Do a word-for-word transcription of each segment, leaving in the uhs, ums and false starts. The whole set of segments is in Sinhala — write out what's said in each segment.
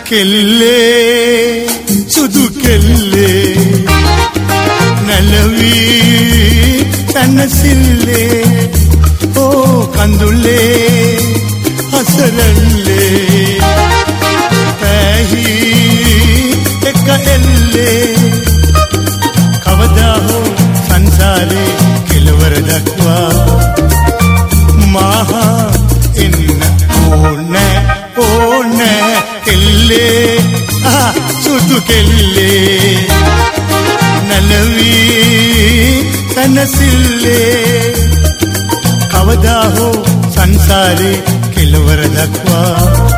කෙල්ලේ සුදු කෙල්ලේ නැලවී තනසිල්ලේ ඕ කඳුලේ හසරල්ලේ පැහි එක එල්ලේ කවදා හෝ සංසාරේ කෙලවර දක්වා මහා එන්න ඕනෑ ඕනෑ කෙල්ලේ ආ සුදු කෙල්ලේ නැලවී තනසිල්ලේ කවදා හෝ සංසාරේ කෙලවර දක්වා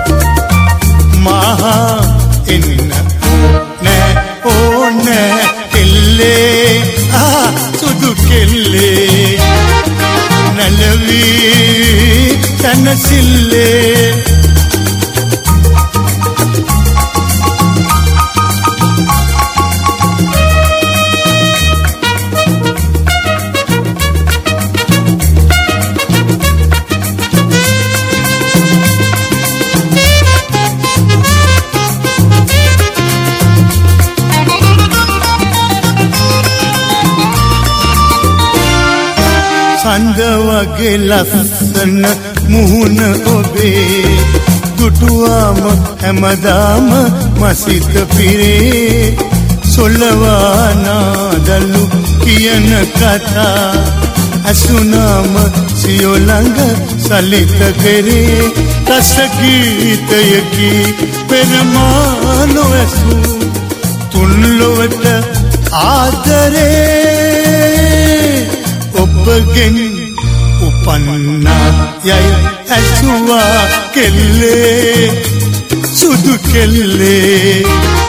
මහා එන්න ඕනෑ ඕනෑ කෙල්ලේ ආ සුදු කෙල්ලේ නැලවී තනසිල්ලේ සඳ වගේ ලස්සන මුහුණ ඔබේ දුටුවාම හැමදාම මසිත පිරේ සොල්ලවානාදලු කියන කතා අසුනාම සියෝ ළඟ සලිත කරේ රස ගීතයකි පෙරමානෝ ඇසු තුන්ලොවට ආදරේ ඔබගෙන් උපන්නා යයි ඇසුවා කෙල්ලේ සුදු කෙල්ලේ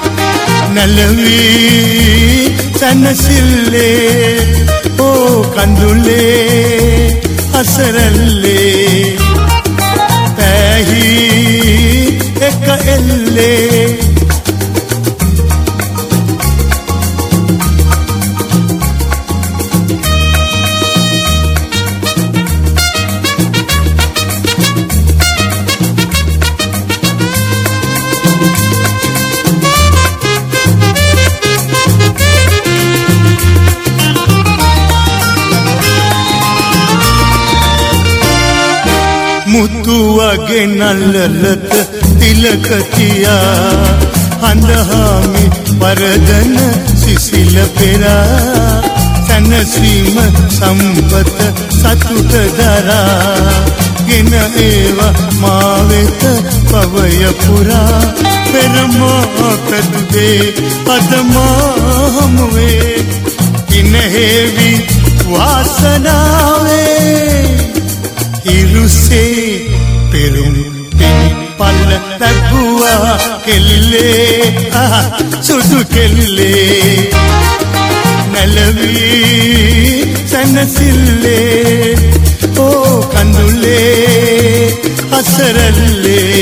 නැලවී තනසිල්ලේ ඕ කඳුලේ හසරල්ලේ පැහි එක එල්ලේ මුතු වගේ නල්ලලක තිලක තියා හඳහාමි වරදන සිසිල පෙරා සැනසීම සම්පත සතුට දරා ගෙන ඒවා මා වෙත පවය පුරා පෙරමා පැදුදේ අද මා හමුවේ ඉනහෙවි වාසනාවේ ඉරුසේ පෙරුම් පල්ල ලැබුවා කෙල්ලේ ආ සුදු කෙල්ලේ නැලවී සනසිල්ලේ ඕ කඳුලේ හසරල්ලේ